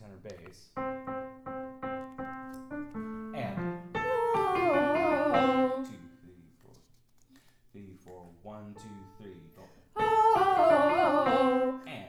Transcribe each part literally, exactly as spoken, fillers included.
tenor bass. And two, three, four, three, four, one, two, three, four. And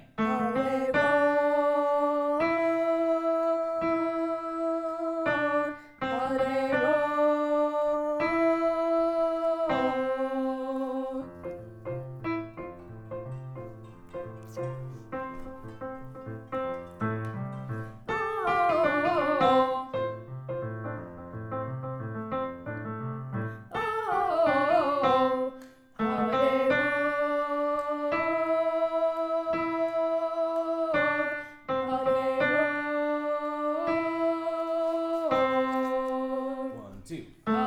two.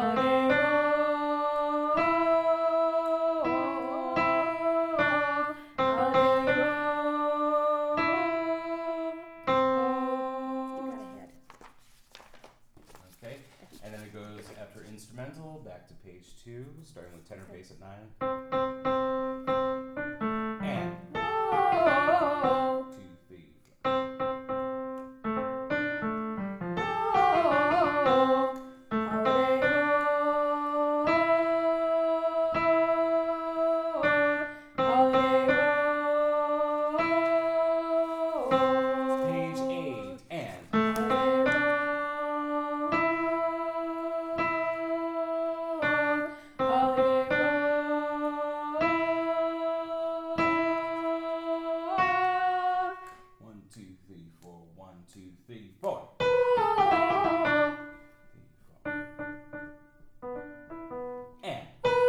Okay, and then it goes after instrumental back to page two, starting with tenor bass at nine. And two, three, four. Page eight and one, two, three, four, one, two, three, four. Three, four. And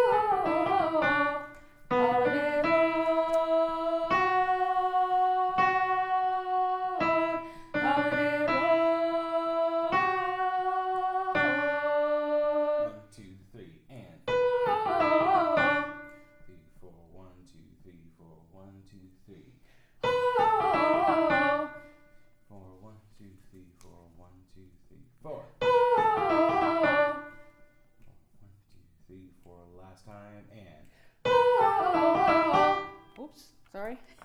one, two, three, and three, four, one, two, three, four, one, two, three. Four, one, two, three, four, one, two, three, four. One, two, three, four, last time, and Oops, sorry.